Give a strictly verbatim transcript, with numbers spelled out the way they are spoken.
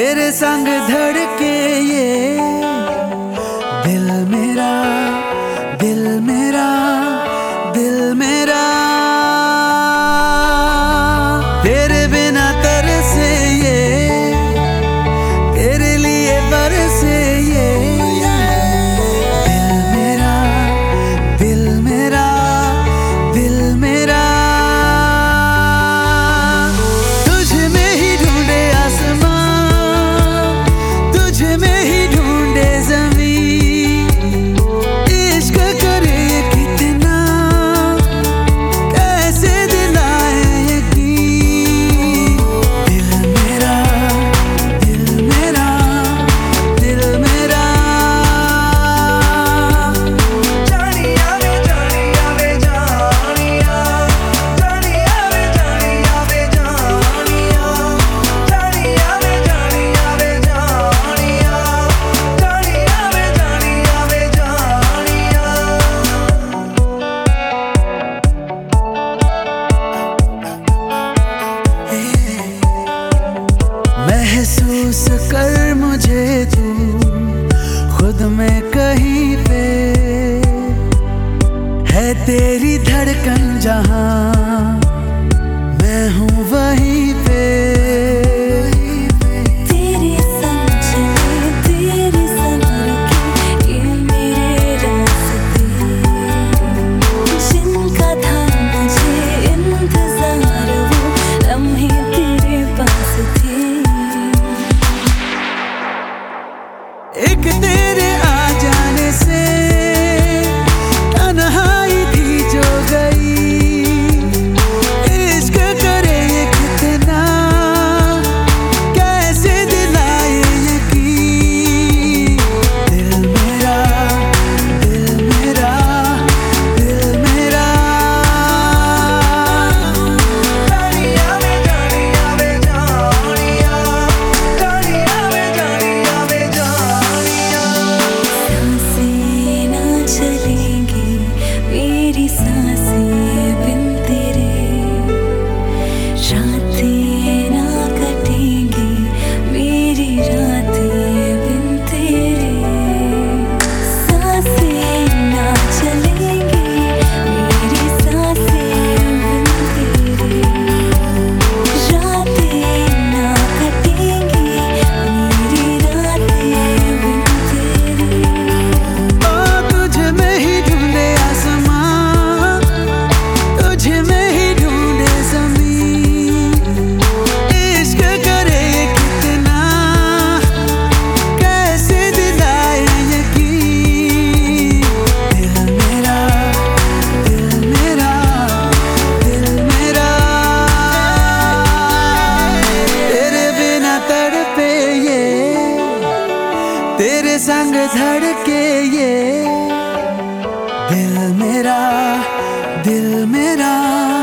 तेरे संग धड़के ये दिल मेरा, दिल मेरा, दिल मेरा। तेरे बिना तरसे ये, तेरे लिए बरसे ये दिल मेरा, दिल मेरा, दिल मेरा। तुझ में ही ढूंढे आसमां, तुझ में ही ढूंढे ज़मीं। इश्क करे कितना, कैसे दिलाए यकीन। दिल मेरा, दिल मेरा, दिल मेरा। जानिया वे जानिया वे जानिया, जानिया वे जानिया वे जानिया, जानिया वे जानिया वे जानिया, जानिया वे जानिया वे जानिया। महसूस कर मुझे तू खुद में कहीं पे, है तेरी धड़कन जहां मैं हूँ वहीं पे। तेरे संग चले, तेरे संग रुके ये मेरे रास्ते, जिनका था मुझे इंतजार वो लम्हे तेरे पास थे। एक तेरे आ जाने से तन्हाई थी जो गई। इश्क करे ये कितना, कैसे दिलाए यकीन। दिल मेरा, दिल मेरा, दिल मेरा। जानिया वे जानिया वे जानिया, जानिया वे जानिया वे जानिया। सांसें ना चलेंगी मेरी सांसें बिन तेरे, रातें ना कटेंगी मेरी रातें बिन तेरे। सांसें ना चलेंगी मेरी सांसें बिन तेरे, रातें ना कटेंगी मेरी रातें बिन तेरे। ओ तुझ में ही ढूंढे आसमां, तुझ में ही ढूंढे ज़मीं। इश्क करे कितना, कैसे दिलाए यकीन। दिल मेरा, दिल मेरा, दिल मेरा। तेरे बिना तड़पे ये, तेरे संग धड़के ये दिल मेरा, दिल मेरा।